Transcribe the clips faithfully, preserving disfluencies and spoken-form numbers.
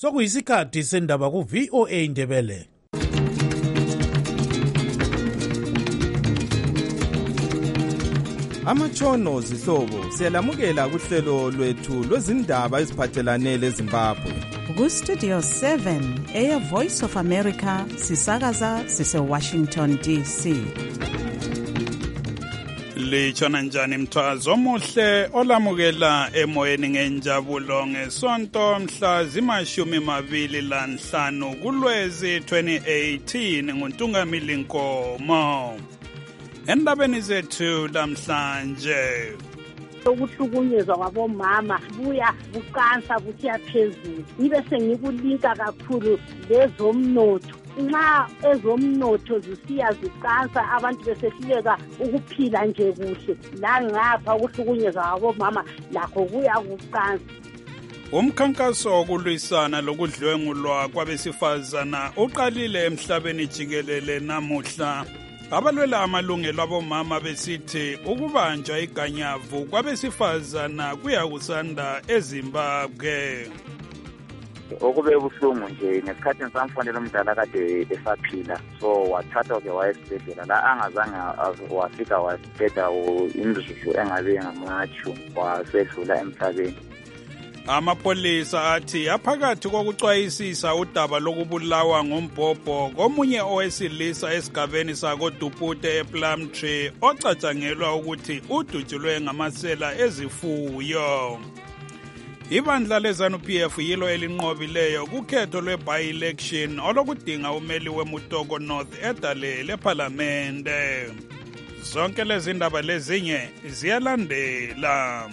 Sokuyisikhathi sendaba ku V O A Ndebele. Amatshono zihlobo siyalamukela kuhlelo lwethu lwezindaba eziphathelane leZimbabwe. Ku Studio seven eya Voice of America sisakaza sise Washington D C. Lichona njani mthwazo omuhle olamukela emoyeni ngenjabulo ngesonto mhla zimashumi mabili lanhlanu kuLwezi twenty eighteen nguNtungamili Nkomo. Endabeni zethu namhlanje ukuhlukunyezwa kwabomama buya buqansa busiya phezulu nibe sengikulinka kakhulu lezomnotho nxa ezomnotho zisiya ziqansa abantu besehluleka ukuphila nje kuhle la ngapha ukuhlukunyezwa kwabomama lakho kuya kuqansa. Umkhankaso wokulwisana lokudlwengulwa kwabesifazana uqalile emhlabeni jikelele namuhla. Abalwela amalungelo abomama besithi ukubanjwa iganyavu kwabesifazana kuyakusanda eZimbabwe. Okube buhlungu nje ngesikhathi samfonela umdala kade esaphila so wathatha ke wayesibhedlela la angazange wafika wasibheda imzuzu engabe ngamachu wasedlula emhlabeni. Amapolisa athi aphakathi kokucwayisisa udaba lokubulawa ngombhobho komunye owesilisa esigabeni sakoDupute ePlumtree ocatshangelwa ukuthi udutshulwe ngamasela ezifuyo. Ibandla leZANU-P F yilo elinqobileyo kukhetho lwe-by-election olokudinga umeli weMutoko North edale lephalamende. Zonke lezi ndaba lezinye ziyalandela.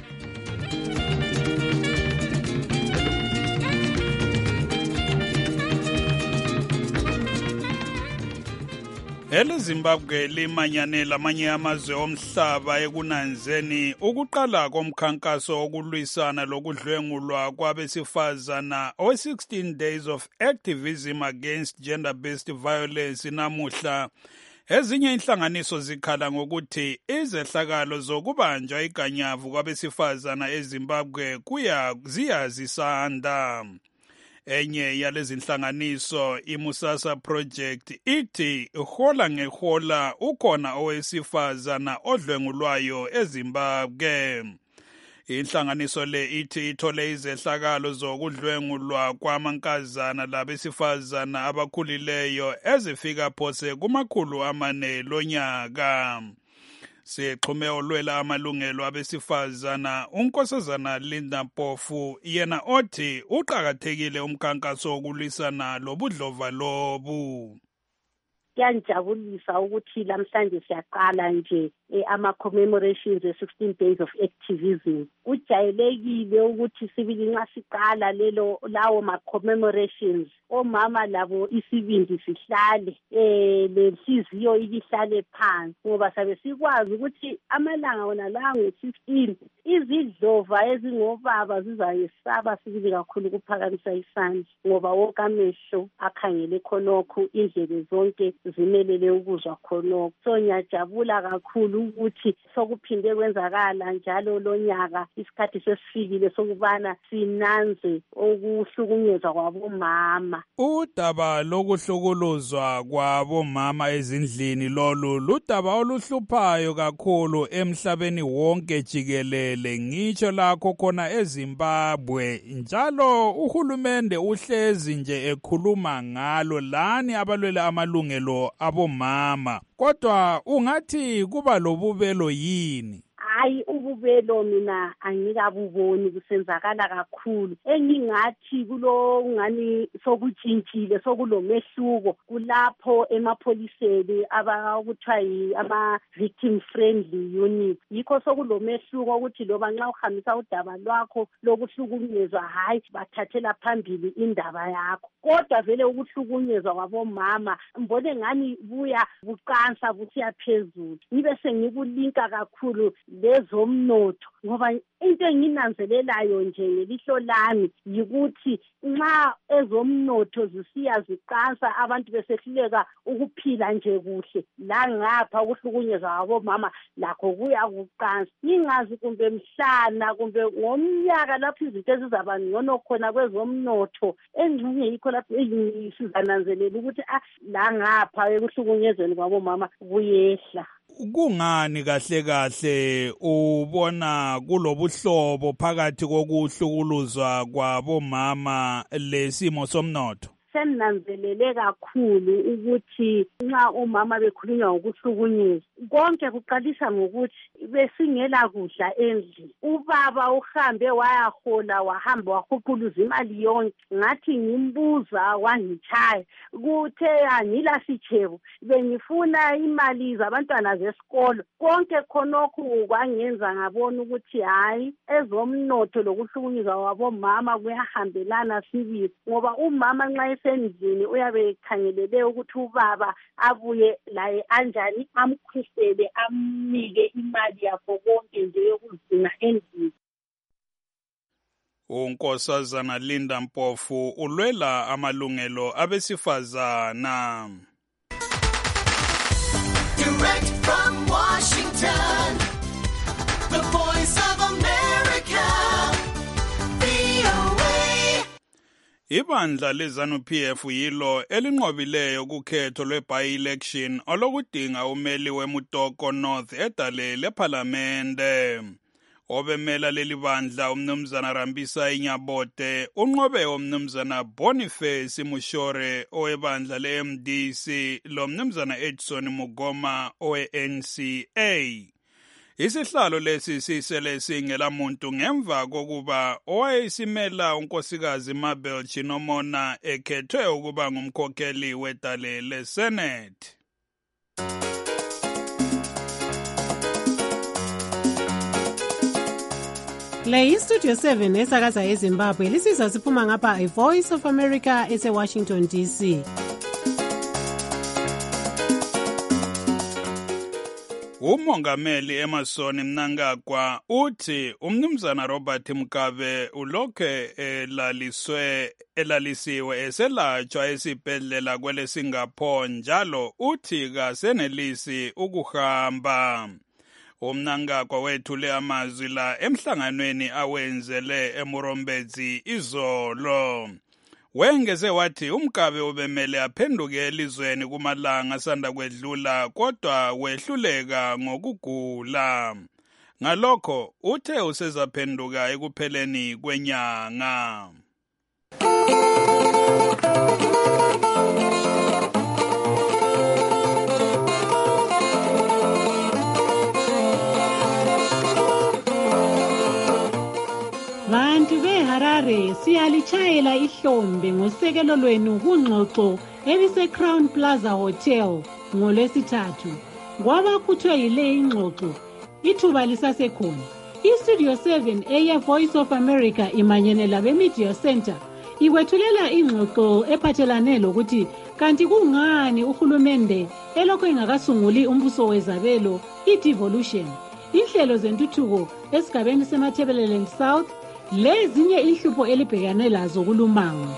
EleZimbabwe limanyane lamanye amazwe omhlaba ekunanzeni ukuqala komkhankaso wokulwisana lokudlwengulwa kwabesifazana o sixteen days of activism against gender-based violence namuhla. Ezinye inhlanganiso zikhala ngokuthi izehlakalo zokubanjwa iganyavu kwabesifazana eZimbabwe kuya ziyazisanda. Enye yalezi inhlanganiso iMusasa Project ithi ihola ngehola ukhona owesifazana odlwengulwayo eZimbabwe. Inhlanganiso le ithi ithole izehlakalo zokudlwengulwa kwamankazana labesifazana abakhulileyo ezifika phose kumakhulu amane lonyaka. Sixhume olwela amalungelo abesifazana uNkosazana Linda Mpofu yena othi uqhakathekile umkhankaso wokulwisana lobudlova lobu. Kuyajabulisa ukuthi lamhlanje siyaqala nje ama commemorations e sixteen days of activism. Kujayelekile ukuthi sibili nxa siqala lelo lawo ma commemorations omama labo isibindi sihlale eh lenhliziyo ihlale phansi ngoba sabe sikwazi ukuthi amalanga wona la ngo fifteen izidlova ezingobaba zizayesaba sibili kakhulu kuphakamisa isandla ngoba wonke amehlo akhangele khonokho indlebe zonke zimelele ukuzwa khonokho. So ngiyajabula kakhulu ukuthi sokuphinde kwenzakala njalo lonyaka isikhathi sesifikile sokubana sinanze ukuhlukunyezwa kwabomama. Udaba lokuhlukuluzwa kwabomama ezindlini lolu ludaba oluhluphayo kakhulu emhlabeni wonke jikelele ngitsho lakho khona eZimbabwe njalo uhulumende uhlezi nje ekhuluma ngalo lani abalwela amalungelo abomama kodwa ungathi kuba lobubelo yini? Hayi ububelo mina angikabuboni kusenzakala kakhulu engingathi kulo ngani sokutshintshile sokulomehluko kulapho emapholiseni abakuthiwa ama victim friendly unit yikho sokulomehluko ukuthi loba nxa uhambisa udaba lwakho lokuhlukunyezwa hayi bathathela phambili indaba yakho kodwa vele ukuhlukunyezwa kwabomama mbone ngani buya buqansa busiya phezulu nibe sengikulinka kakhulu lezomnotho ezomnotho, ngoba into enginanzelelayo nje ngelihlo lami yikuthi nxa ezomnotho zisiya ziqansa abantu besehluleka ukuphila nje kuhle, la ngapha ukuhlukunyezwa kwabomama lakho kuya kuqansa. Ngingazi kumbe mhlana kumbe ngomnyaka lapho izinto ezizaba ngcono khona kwezomnotho, engxenye yikho lapho sizananzelela ukuthi ah la ngapha ekuhlukunyezweni kwabomama kuyehla. Kungani kahle kahle ubona kulobuhlobo phakathi kokuhlukuluzwa kwabomama lesimo somnotho? Senanzelele kakhulu ukuthi nxa umama bekhulunywa ngokuhlukunyezwa konke kuqalisa ngokuthi besingela kudla endlini. Ubaba uhambe wayahola wahamba wahuquluza imali yonke, ngathi ngimbuza wangitshaya kuthe angila sitshebo bengifuna imali zabantwana zesikolo. Konke khonokho kwangenza ngabona ukuthi hayi ezomnotho lokuhlukunyezwa kwabomama kuyahambelana sibili, ngoba umama nxa esendlini uyabe ekhangelele ukuthi ubaba abuye laye anjani amkhusele amnike imali yakho konke nje yokuzigcina endlini. uNkosazana Linda Mpofu ulwela amalungelo abesifazana. Direct from Washington, the Voice of America, V O A. Ibandla leZANU-P F yilo elinqobileyo kukhetho lwe-by-election olokudinga umeli weMutoko North edale lephalamende. Obemela leli bandla umnumzana Rambisa Inyabote unqobe umnumzana Boniface Mushore owebandla le-M D C lo mnumzana Edson Mugoma owe-N C A. Isihlalo lesi sisele singela muntu ngemva kokuba owayesimela unkosikazi Mabel Chinomona ekhethwe ukuba ngumkhokheli wedale leSenate. Le iStudio seven esakaza eZimbabwe lisizwa siphuma ngapha iVoice of America ese-Washington D C. Umongameli Emerson Mnangagwa uthi umnumzana Robert Mugabe ulokhe elaliswe elalisiwe eselatshwa esibhedlela kwele Singapore njalo uthi kasenelisi ukuhamba. Umnangagwa wethule amazwi la emhlanganweni awenzele eMurombezi izolo. Wengeze wathi uMgabe ubemele aphenduke elizweni kumalanga asanda kwedlula kodwa wehluleka ngokugula. Ngalokho uthe usezaphenduka ekupheleni kwenyanga. Bantu beHarare siyalichayela ihlombe ngosekelo lwenu kungxoxo elise Crown Plaza Hotel ngolwesithathu. Kwabakhuthwe yile ingxoxo ithuba lisasekhona. iStudio seven eye Voice of America imanyene labe Media Center ikwethulela ingxoxo ephathelane lokuthi kanti kungani uhulumende elokho engakasunguli umbuso wezabelo i-devolution, inhlelo zentuthuko esigabeni seMatabeleland South lezinye inhlupho elibhekane lazo kulumango.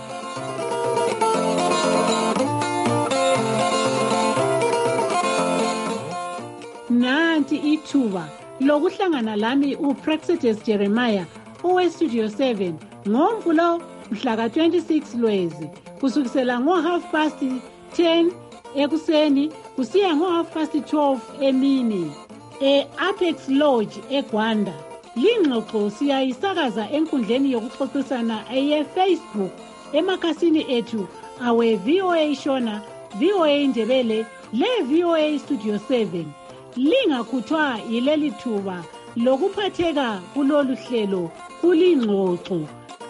Nanti ithuba lokuhlangana lami uPraxedes Jeremiah oweStudio seven ngoMvulo mhla ka twenty-six Lwezi kusukisela ngo half past ten ekuseni kusiya ngo half past twelve emini e-Apex Lodge eGwanda. Lingxoxo siyayisakaza enkundleni yokuxoxisana eye-Facebook emakhasini ethu awe V O A Shona, V O A Ndebele le V O A Studio seven. Lingakhuthwa yileli thuba lokuphatheka kulolu hlelo kulingxoxo.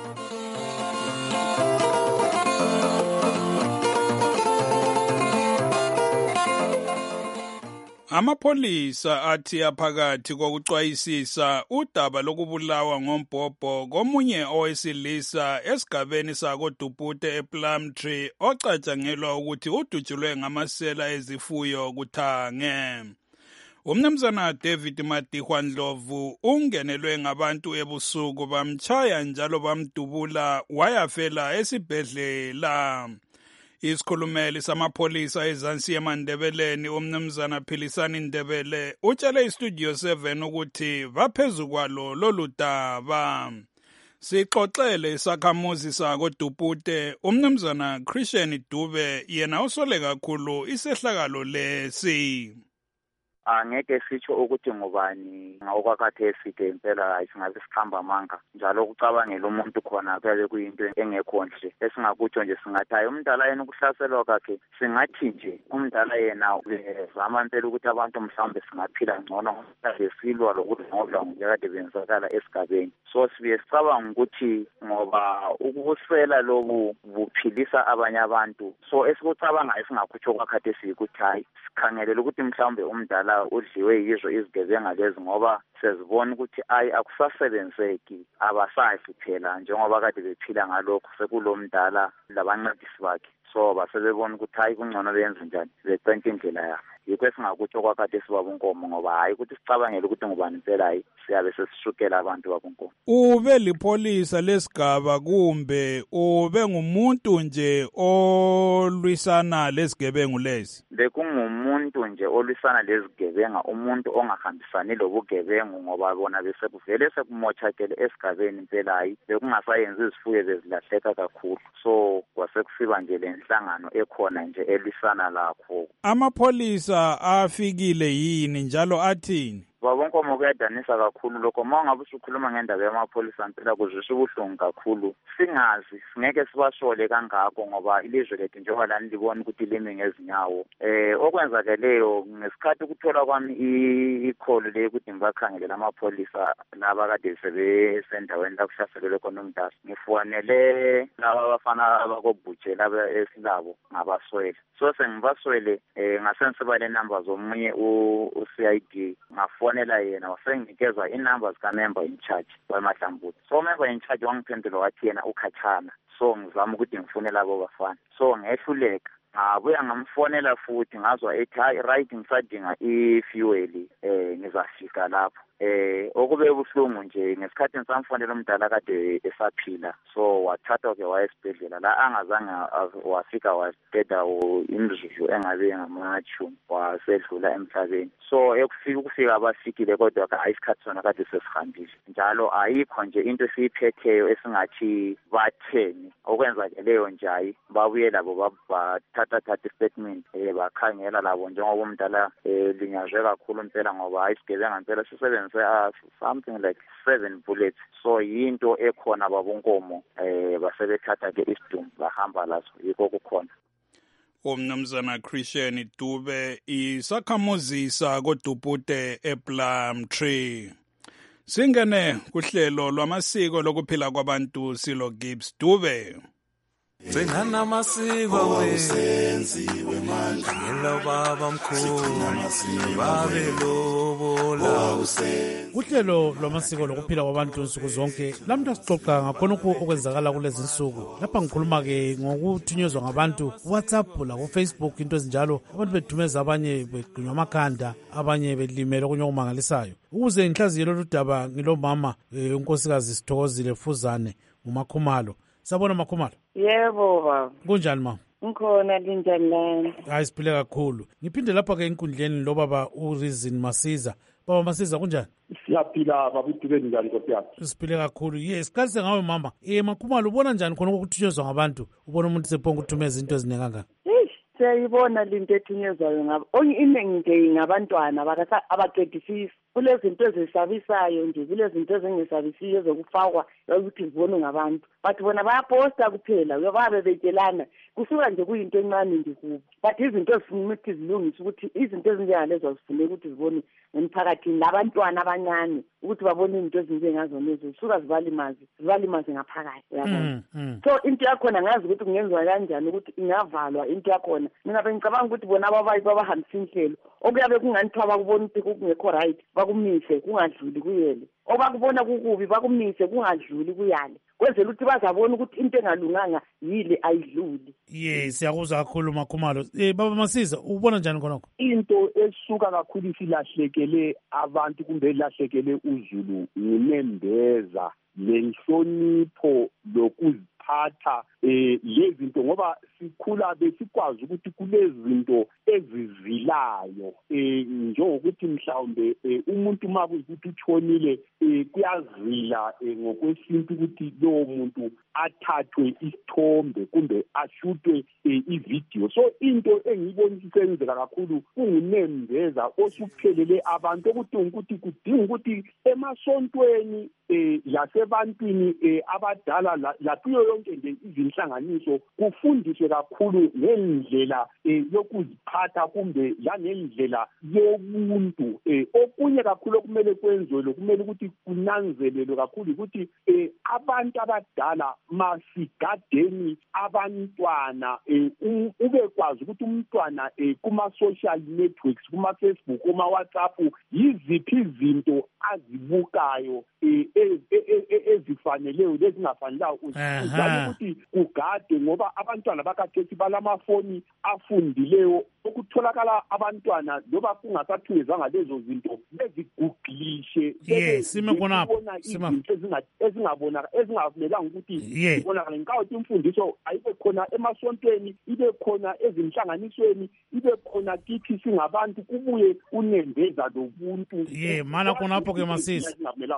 Amapolisa athi aphakathi kokucwayisisa udaba lokubulawa ngombhobho komunye owesilisa esigabeni sakoDupute ePlumtree ocatshangelwa ukuthi udutshulwe ngamasela ezifuyo kuThange. Umnumzana David Madihwa Ndlovu ungenelwe ngabantu ebusuku bamchaya njalo bamdubula wayafela esibhedlela. Isikhulumeli samapholisa eZansi eMandebeleni umnumzana Philisani Ndebele utshele iStudio seven ukuthi baphezu kwalo lolu daba. Sixoxele isakhamuzi sako Dupute umnumzana Christian Dube yena usole kakhulu isehlakalo lesi. Angeke sitsho ukuthi ngubani ngokwakathe eside impela ayisingabe sikhamba amanga njalo ukucabangela umuntu khona kuyabe kuyinto engekho nhle esingakutsho nje singathi hayi umdala yena ukuhlaselwa kwakhe singathi nje umdala yena uzama impela ukuthi abantu mhlawumbe singaphila ngcono lesilwa lokuthi ngoba ngekade benzakala esigabeni so sibe sicabanga ukuthi ngoba ukusela lobu buphilisa abanye abantu so esikucabanga esingakutsho kwakathe sikuthi hayi sikhangelela ukuthi mhlawumbe umdala udliwe yizo izigebenga lezi ngoba sezibona ukuthi ayi akusasebenzeki abasazi phela njengoba kade bephila ngalokho sekulomdala labancedisi bakhe so basebebona ukuthi hayi kungcono benze njani becenta indlela yabo yikho esingakutsho kwakade sibabunkomo ngoba hayi ukuthi sicabangele ukuthi ngubani impela hayi siyabe sesishukela abantu babunkomo. Ube lipholisa lesigaba kumbe ube ngumuntu nje olwisana lesigebengu lezi? Bekungumuntu nje olwisana lezigebenga umuntu ongahambisani lobugebengu ngoba bona bese kuvele sekumochakele esigabeni impela hayi bekungasayenza izifuyo bezilahleka kakhulu so kwasekusiba nje lenhlangano ekhona nje elwisana lakho. Amapholisa afikile yini njalo athini? Babonkomo kuyadanisa kakhulu lokho mangabe usukhuluma ngendaba yamapholisa impela kuzwisa ubuhlungu kakhulu singazi singeke sibashole kangako ngoba ilizwe lethu njengoba lani libona ukuthi limi ngezinyawo eh okwenzakeleyo ngesikhathi ukuthola kwami ikholo le ukuthi ngibakhangelela amapholisa laba kade sebesendaweni la kuhlaselwe khona umdasi ngifuanele laba bafana abakobhutshe laba esilabo ngabaswele so sengibaswele eh ngasensiba le number zomunye u C I D ngafonela yena wasenginikeza inumber zika member in charge waMahlambuthi so member in charge wangiphendula wathi yena ukhathana so ngizama ukuthi ngifonela abo bafana so ngehluleka ngabuya ngamfonela futhi ngazwa ethi hayi right ngisadinga i-fuel eh ngizafika lapho eh okube buhlungu nje ngesikhathi ngisamfonela umdala kade esaphila so wathatha ke wayesibhedlela la angazange wafika waqeda imzuzu engabe ngamachumi wasedlula emhlabeni so ekufika ukufika abafikile kodwa ka isikhathi sona kade sesihambile njalo ayikho nje into esiyiphetheyo esingathi batheni okwenzakeleyo nje hayi babuye labo bathatha thatha statement eh bakhangela labo njengoba umdala linyazwe kakhulu impela ngoba ayisigebenga impela sisebenze something like seven bullets so yinto ekhona babonkomo eh basebethatha ke isidumbu bahamba laso yikho kukhona. Umnumzana Christian Dube isakhamuzi sako Dupute ePlumtree. Singene kuhlelo lwamasiko lokuphila kwabantu Silo Gibbs Dube. Singana amasiko wesenziwe manje ngelo baba mkhulu babe lobola Kuhlelo lwamasiko lokuphila kwabantu insuku zonke lamntu sixoxa ngakhonokho okwenzakala kulezi insuku lapha ngikhuluma ke ngokuthunyezwa ngabantu WhatsApp la ku Facebook into ezinjalo abantu bethumeza abanye begqinywa amakhanda abanye belimela okunye okumangalisayo ukuze ngihlaziye lolu daba ngilomama unkosikazi Sithokozile Fuzane uMakhumalo. Sabona Makhumalo. Yebo baba. Kunjani ma? Ngikhona linjani lana? Hayi siphile kakhulu. Ngiphinde lapha ke enkundleni lo baba uReason Masiza. Baba Masiza kunjani? Siyaphila baba uDubeni njani Nkosi yami? Siphile kakhulu. Yes, kalise ngawe mama. Eh Makhumalo ubona njani khona ukuthunyezwa ngabantu? Ubona umuntu sephonga ukuthumeza into ezine kangaka? Siyayibona linto ethunyezwayo ngabo. Onye iningi nje ngabantwana abaqedisisi. Kulezinto ezisabisayo nje kulezinto ezingesabisiyo ezokufakwa ukuthi zibonwe ngabantu. Bathi bona bayaposta kuphela uyababe betelana kusuka nje kuyinto encane nje kubo. But izinto ezifuna ukuthi zilungiswe ukuthi izinto ezinjengalezo zifuneka ukuthi zibone emphakathini labantwana abancane ukuthi babone izinto ezinjengazo lezo zisuka zibalimazi zibalimazi ngaphakathi yabona. So into yakhona ngazi ukuthi kungenziwa kanjani ukuthi ingavalwa into yakhona. Mina bengicabanga ukuthi bona ababayi babahambisa inhlelo okuyabe kunganithiwa bakubona ukuthi kungekho right bakumise kungadluli kuyele obakubona kukubi bakumise kungadluli kuyale wenzela ukuthi bazabona ukuthi into engalunganga yile ayidluli. Ye siyakuzwa kakhulu Makhumalo. Eh baba Masiza ubona njani khonokho? Into esuka kakhulu isilahlekele abantu kumbe ilahlekele uZulu ngunembeza lenhlonipho lokuziphatha eh lezinto ngoba sikhula besikwazi ukuthi kulezinto ezizilayo eh njengokuthi mhlawumbe umuntu makuthi utshonile kuyazila ngokwesintu ukuthi lowo muntu athathwe isithombe kumbe ashutwe ivideo. So into engiyibona isenzeka kakhulu kungunembeza osuphelele abantu ukuthi ukuthi kudinga ukuthi emasontweni eh lasebantwini abadala lapho yonke nje izinhlanganiso kufundiswe kakhulu ngendlela yokuziphatha kumbe la ngendlela yomuntu. Okunye kakhulu okumele kwenziwe lokumele ukuthi kunanzelelwe kakhulu ukuthi abantu abadala masigadeni abantwana ube kwazi ukuthi umntwana kuma social networks kuma Facebook kuma WhatsApp yiziphi izinto azibukayo ezifaneleyo lezingafanelanga uzama ukuthi ugade ngoba abantwana bakathethe balamafoni afundileyo ukutholakala abantwana loba kungasathunyezwanga lezo zinto beziguglishe sime khonapho ezingabona ezingavumelanga ukuthi zibonakale ngawuthi imfundiso ayibe khona emasontweni ibe khona ezinhlanganisweni ibe khona kithi singabantu kubuye unembeza lobuntu ye mana khonapho ke Masisi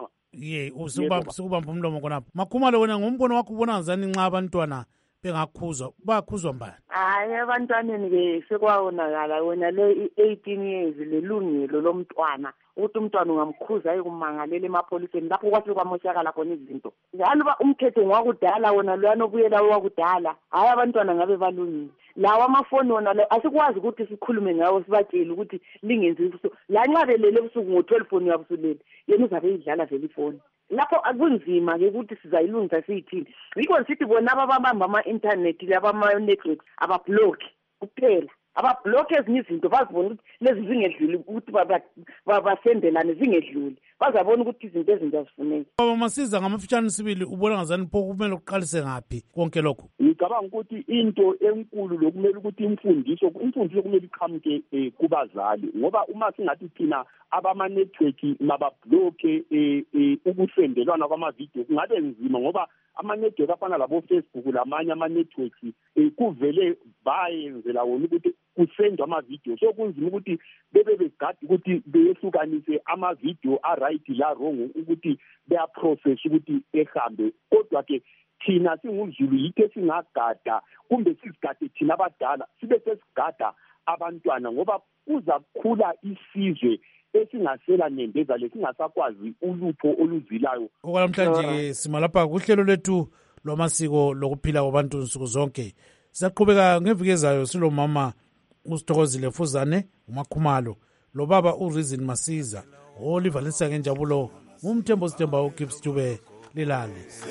ye usubamba sikubamba umlomo khonapho Makhumalo wena ngombono wakho ubona ngani nxa abantwana bengakhuzwa bakhuzwa mbani? Hayi abantwaneni ke sekwawonakala wena le eighteen years lelungelo lomntwana ukuthi umntwana ungamkhuza ayikumangalela emapholiseni lapho kwathi kwamoshakala khona izinto. Njalo ba umthetho ngwakudala wona lwana obuyela wakudala hayi abantwana ngabe balungile. Lawa amafoni wona la asikwazi ukuthi sikhulume ngawo sibatshele ukuthi lingenzi ubusuku la nxa belele ubusuku ngo-twelve phone yabusulele yena uzabe idlala vele ifoni. Lapho akunzima ke ukuthi sizayilungisa siyithini. Yikho sithi bona ababamba ama-internet labama-networks abablock kuphela abablock ezinye izinto bazibona ukuthi lezi zingedluli ukuthi basendelane zingedluli bazabona ukuthi izinto ezinto azifuneki. Baba Masiza ngamafitshane sibili ubona ngazani pho kumele uqalise ngaphi konke lokho? Ngicabanga ukuthi into enkulu lokumele ukuthi imfundiso imfundiso kumele iqhamuke kubazali ngoba uma singathi thina abama-network mababloke ukusendelwana kwamavidiyo kungabe nzima ngoba ama-network afana labo-Facebook lamanye ama-networks kuvele bayenzela wona ukuthi kusendwa amavidiyo. So kunzima ukuthi bebe begadi ukuthi beyehlukanise amavidiyo a-right la wrong ukuthi beyaprocess ukuthi ehambe. Kodwa ke thina singuzulu yithe singagada kumbe sizigade thina abadala sibe sesigada abantwana ngoba kuza kukhula isizwe esingasela nembeza lesingasakwazi ulupho oluzilayo. Okwalamhlanje simalapha kuhlelo lethu lwamasiko lokuphila kwabantu nsuku zonke. Sizaqhubeka ngeviki ezayo silo mama uSithokozile Fuzane uMakhumalo lo baba uReason Masiza Oliver Lensa ngenjabulo umthembo Sithemba uGibbs Dube lilale.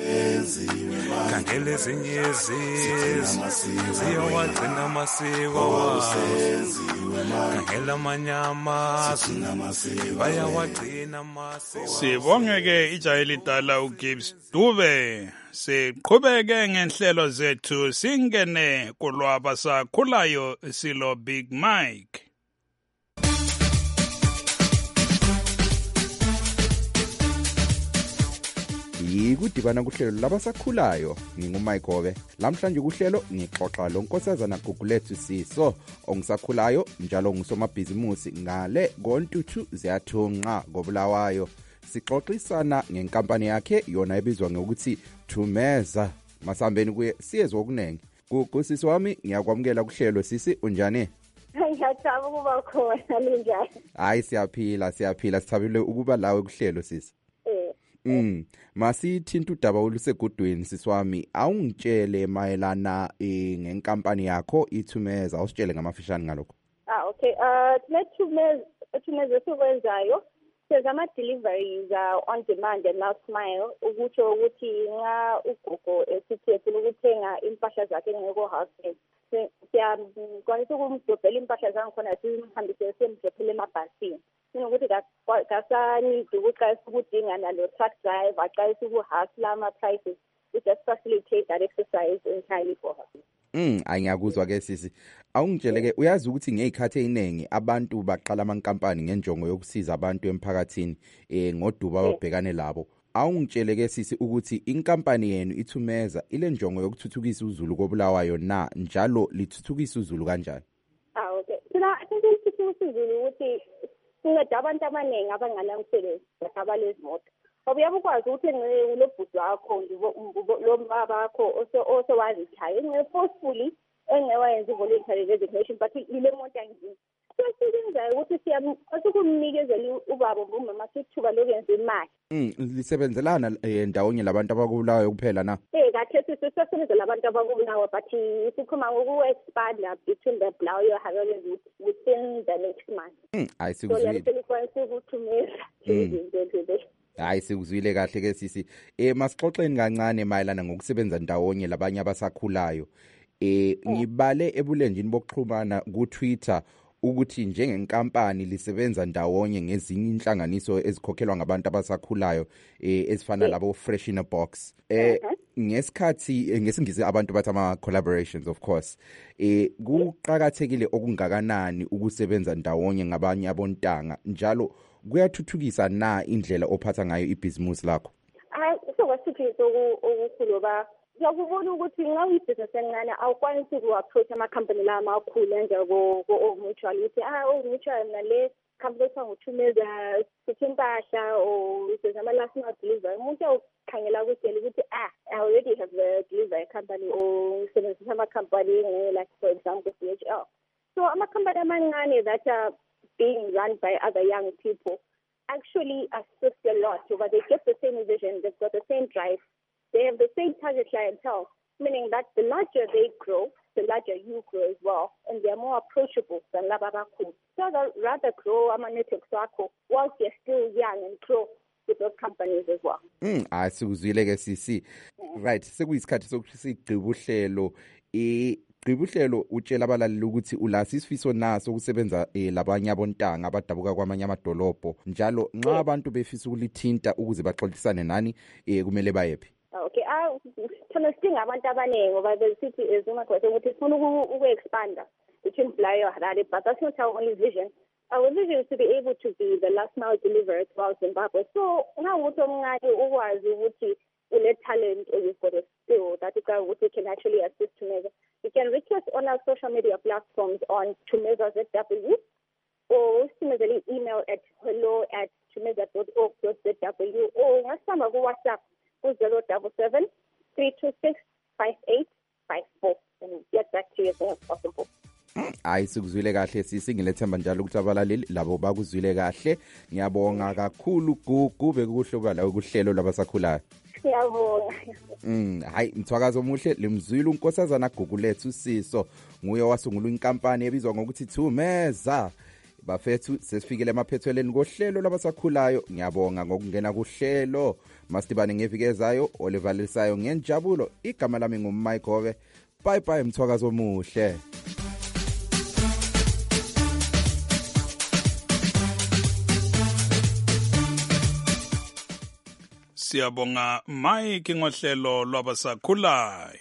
Khangele ezinye ziyawagcina amasiko khangela amanyama bayawagcina amasiko. Sibongeke ijayelidala uGibbs Dube. Siqhubeke ngenhlelo zethu singene kulwaba sakhulayo silo Big Mike. Yikudibana kuhlelo labasakhulayo ngingumike Gobe. Lamhlanje kuhlelo ngixoxa lonkosazana Gugulethu Siso ongisakhulayo njalo ngusomabhizimusi ngale koNtuthu ziyathunqa koBulawayo. Sixoxisana ngenkampani yakhe yona ebizwa ngokuthi Thumeza. Masambeni kuye siyezwe okunenge. Gugusisi wami ngiyakwamukela kuhlelo sisi unjani? Ngiyathokoza ukuba khona linjani? Hayi siyaphila siyaphila sithabile ukuba lawe kuhlelo sisi. Mm masithinta udaba olusegudweni siswami awungitshele mayelana ngenkampani yakho iThumeza usitshele ngamafishane ngalokho. Ah okay uh Thumeza Thumeza sikwenzayo senza ama deliveries uh, on demand and last mile ukutsho ukuthi nga ugogo esithethile ukuthenga impahla zakhe ngeko house siyakwanisa ukumdobhela impahla zangu khona simhambise semdobhele emabhasini sinokuthi kasanidi ukuqalisa ukudinga nalo truck driver aqalisa ukuhasla ama prices we just facilitate that exercise entirely for her. Mm, ayingakuzwa ke sisi. Awungitshele ke uyazi ukuthi ngezikhathi eziningi abantu baqala amankampani ngenjongo yokusiza abantu emphakathini eh ngoduba ababhekane labo. Awungitshele ke sisi ukuthi inkampani yenu iThumeza ile njongo yokuthuthukisa uZulu kobulawayo na njalo lithuthukisa uZulu kanjani? Ah okay. Sina I think lithuthukisa uZulu ukuthi sinceda abantu abaningi abanganamsebenzi abalezi moto. Obuyaba ukwazi ukuthi ngilobhuti wakho lo baba wakho also wazi chaye ngeforcefully engewayenza voluntary resignation but ile moto yangini. So siyenza ukuthi siyam asikumnikezela ubaba umama sithuba lokwenza imali. Mm lisebenzelana ndawonye labantu abakubulawayo kuphela na? Eh kahle sisebenzela abantu abakubulawayo but sikhuma ngoku expand between the Bulawayo Harare within the next month. Mm ayisikuzwile. So yakufika ukuthumela. Hayi sikuzwile kahle ke sisi. Eh masixoxeni kancane mayelana ngokusebenza ndawonye labanye abasakhulayo. Eh ngibale ebulenjini bokuxhumana ku Twitter ukuthi njengenkampani lisebenza ndawonye ngezinye inhlanganiso ezikhokhelwa ngabantu abasakhulayo eh ezifana labo Fresh in a Box. Eh ngesikhathi ngesingisi abantu bathi ama collaborations of course. Eh kuqhakathekile okungakanani ukusebenza ndawonye ngabanye abontanga njalo kuyathuthukisa na indlela ophatha ngayo ibhizimusi lakho? Ah so kwasithiso okukhulu ba yakubona ukuthi nxa uyibusiness encane awukwanisi uku-approach ama-company la amakhulu nje ko-mutual ukuthi ah o-mutual nale company ethiwa nguThumeza sithi impahla or senza ama-last mile delivery. Umuntu awukhangela ukutshela ukuthi ah I already have the delivery company or ngisebenzisa ama-company like for example D H L. So ama-company amancane that are being run by other young people actually assist a lot but they get the same vision, they've got the same drive. They have the same target clientele, meaning that the larger they grow, the larger you grow as well, and they're more approachable than Lababaku. So they'll rather grow ama-networks wakho whilst they're still young and grow with those companies as well. Mm, asikuzwile ke sisi. Right, sekuyisikhathi sokuthi sigqibe uhlelo. Eh gqiba uhlelo utshela abalaleli ukuthi ulasi isifiso naso ukusebenza eh labanye abontanga abadabuka kwamanye amadolobho. Njalo nxa abantu befisa ukulithinta ukuze baxoxisane nani eh kumele bayephi? Okay, ah thona sidinga abantu abaningi ngoba besithi ezuma kwethu ukuthi sifuna uku-expanda between Bulawayo Harare, but that's not our only vision. Our vision is to be able to be the last mile deliverer throughout Zimbabwe. So nawuthi omncane ukwazi ukuthi une talent or you've got a skill that you can actually assist Thumeza. You can reach us on our social media platforms on Thumeza Z W or Thumeza email at hello at thumeza dot org dot z w or ngasamba ku WhatsApp zero seven seven three two six five eight five four and get back to you as soon as possible. Hayi sikuzwile kahle sisi ngilethemba njalo ukuthi abalaleli labo bakuzwile kahle. Ngiyabonga kakhulu Gugu bekuhloba la ukuhlelo labasakhulayo. Ngiyabonga. Mm hayi mthwakazo omuhle limzwile unkosazana Gugu lethu Siso nguye wasungula inkampani ebizwa ngokuthi Thumeza. Bafethu sesifikele emaphethelweni kohlelo labasakhulayo. Ngiyabonga ngokungena kuhlelo. Masibane ngevikezayo olevalisayo ngenjabulo. Igama lami nguMayikhove. Bye bye mthwakazo omuhle. Siyabonga Mike ngohlelo lwabasakhulayo.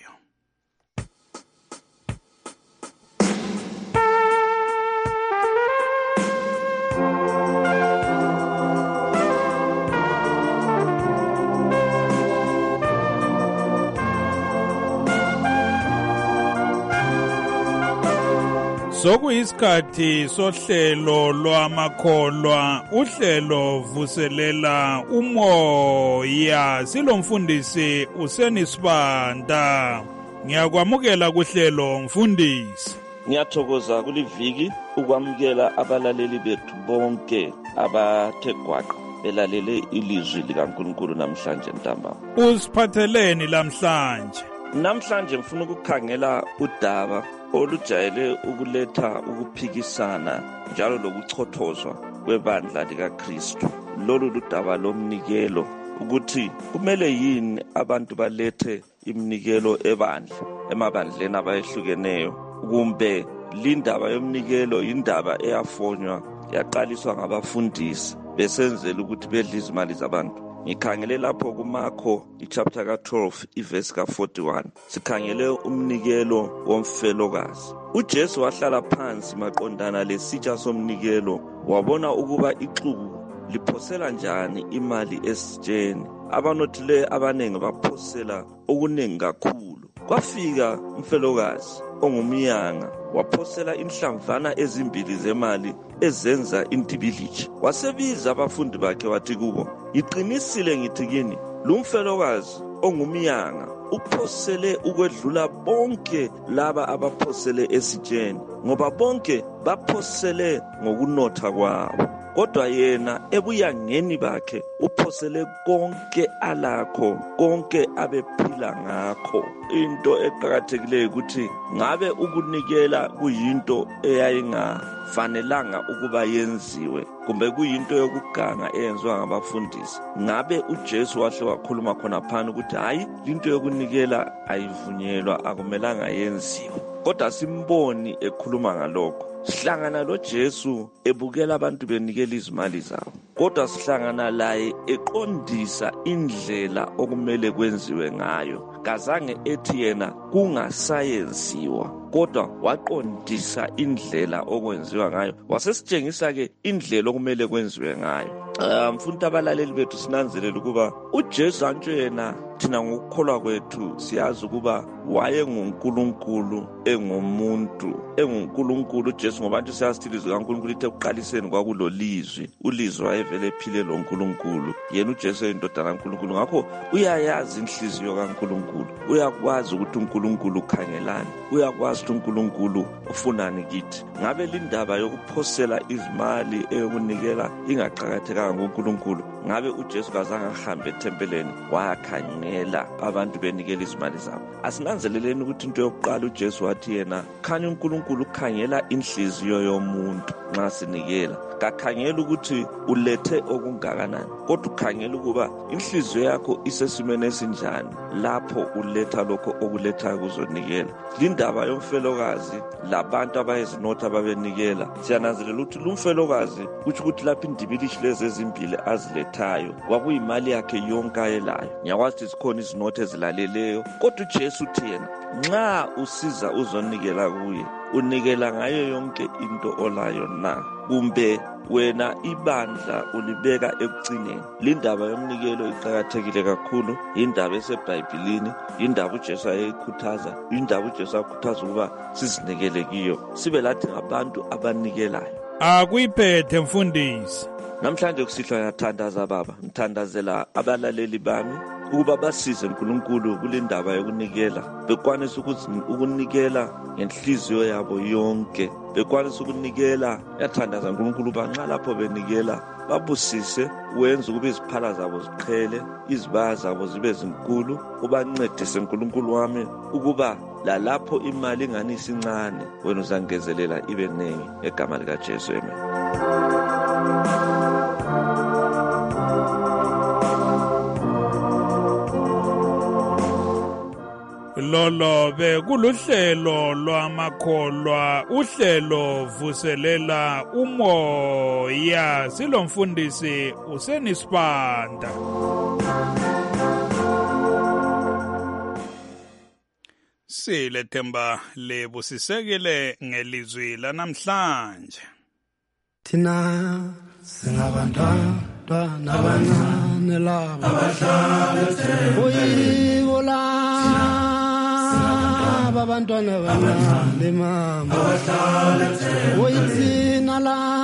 Sokuyisikhathi sohlelo lwamakholwa, uhlelo vuselela umoya. Silomfundisi uSenisibanda. Ngiyakwamukela kuhlelo mfundisi. Ngiyathokoza kuliviki ukwamukela abalaleli bethu bonke abathe gwaqa belalele ilizwi likaNkulunkulu namhlanje ntambama. Usiphatheleni lamhlanje? Namhlanje ngifuna ukukhangela udaba olujayele ukuletha ukuphikisana njalo lokuchothozwa kwebandla likaKristu. Lolu ludaba lomnikelo ukuthi kumele yini abantu balethe iminikelo ebandla emabandleni abayehlukeneyo, kumbe lindaba yomnikelo indaba eyafonywa yaqaliswa ngabafundisi besenzela ukuthi bedle izimali zabantu. Ngikhangele lapho kuMakho ichapter ka twelve iverse ka forty-one. Sikhangele umnikelo womfelokazi. uJesu wahlala phansi maqondana lesitsha somnikelo, wabona ukuba ixuku liphosela njani imali esitsheni. Abanothileyo abanengi baphosela okuningi kakhulu. Kwafika umfelokazi ongumyanga waphosela inhlamvana ezimbili zemali ezenza intibiliji. Wasebiza abafundi bakhe wathi kubo, "Iqinisile ngithi kini, lo mfelokazi ongumyanga uphosele ukwedlula bonke laba abaphosele esitsheni, ngoba bonke baphosele ngokunotha kwabo. Kodwa yena ebuyangeni bakhe uphosele konke alakho, konke abephila ngakho." Into eqhakathekileyo ukuthi ngabe ukunikela kuyinto eyayingafanelanga ukuba yenziwe, kumbe kuyinto yokuganga eyenziwa ngabafundisi. Ngabe uJesu wahle wakhuluma khona phana ukuthi hayi, into yokunikela ayivunyelwa, akumelanga yenziwe. Kodwa simboni ekhuluma ngalokho. Sihlangana lo Jesu ebukela abantu benikela izimali zabo, kodwa sihlangana laye eqondisa indlela okumele kwenziwe ngayo. Kazange ethi yena kungasayenziwa, kodwa waqondisa indlela okwenziwa ngayo. Wasesitshengisa ke indlela okumele kwenziwe ngayo. Mfuna abalaleli bethu sinanzelele ukuba uJesu antsho yena thina ngokukholwa kwethu siyazi ukuba wayenguNkulunkulu engumuntu, enguNkulunkulu uJesu, ngoba nje siyazi ilizwi kaNkulunkulu lithe ekuqaliseni kwakulolizwi, ulizwi wayevele ephile lo Nkulunkulu. Yena uJesu eyindodana kaNkulunkulu, ngakho uyayazi inhliziyo kaNkulunkulu, uyakwazi ukuthi uNkulunkulu ukhangelani, uyakwazi ukuthi uNkulunkulu ufunani kithi. Ngabe lindaba yokuphosela izimali eyokunikela ingaqhakathekanga ngoNkulunkulu, ngabe uJesu kazange ahambe ethempeleni wayakhangela abantu benikela izimali zabo. Asinanzeleleni ukuthi into yokuqala uJesu wathi yena khanya uNkulunkulu ukhangela inhliziyo yomuntu nxa sinikela. Kakhangela ukuthi ulethe okungakanani, kodwa ukhangela ukuba inhliziyo yakho isesimene esinjani lapho uletha lokho okulethayo kuzonikela. Lindaba yomfelokazi labantu abayezinotha babenikela, siyananzelela ukuthi lo mfelokazi kuthi ukuthi lapho indibilishi lezi ezimbili azilethayo kwakuyimali yakhe yonke ayelayo. Ngiyakwazi zikhona izinotha ezilaleleyo, kodwa uJesu uthi yena nxa usiza uzonikela kuye, unikela ngayo yonke into olayo na, kumbe wena ibandla ulibeka ekucineni. Lindaba yomnikelo iqhakathekile kakhulu, indaba esebhayibhelini, indaba uJesu ayeyikhuthaza, indaba uJesu akhuthaza ukuba sizinikele kiyo, sibe lathi ngabantu abanikelayo. Akuyiphethe mfundisi. Namhlanje kusihlwa yathandaza baba, ngithandazela abalaleli bami ukuba basize uNkulunkulu kulendaba yokunikela, bekwanisa ukunikela ngenhliziyo yabo yonke, bekwanisa ukunikela. Yathandaza uNkulunkulu banxa lapho benikela babusise, wenza ukuba iziphala zabo ziqhele, izibaya zabo zibe zinkulu. Ubancedise uNkulunkulu wami ukuba lalapho imali ingani isincane, wena uzangezelela ibe nengi, egama likaJesu, amen. Lolo be kuluhlelo lwamakholwa, uhlelo vuselela umoya, silomfundisi uSenisibanda. Silethemba lebusisekele ngelizwi lanamhlanje. Thina singabantwana abancane laba abahlala abantwana abancane mama oyithina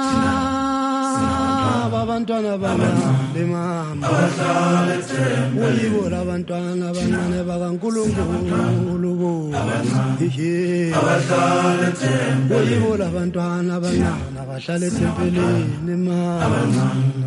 laba abantwana abancane mama oyibo labantwana abancane bakaNkulunkulu oyibo labantwana abancane abahlala ethempelini mama.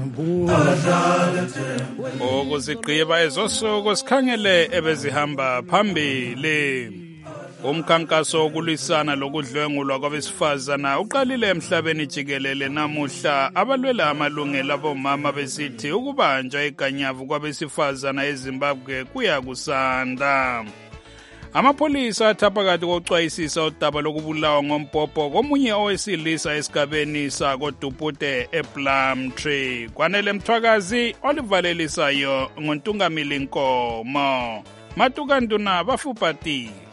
Okusigqiba ezosuku sikhangele ebezihamba phambili. Umkhankaso wokulwisana lokudlwengulwa kwabesifazana uqalile emhlabeni jikelele namuhla. Abalwela amalungelo abomama besithi ukubanjwa iganyavu kwabesifazana eZimbabwe kuya kusanda. Amapholisa athapakati kokucwayisisa udaba lokubulawa ngombhobho komunye owesilisa esigabeni sakoDupute ePlumtree. Kwanele Mthwakazi olivalelisayo ngontungamili Nkomo. Matukanduna bafupati.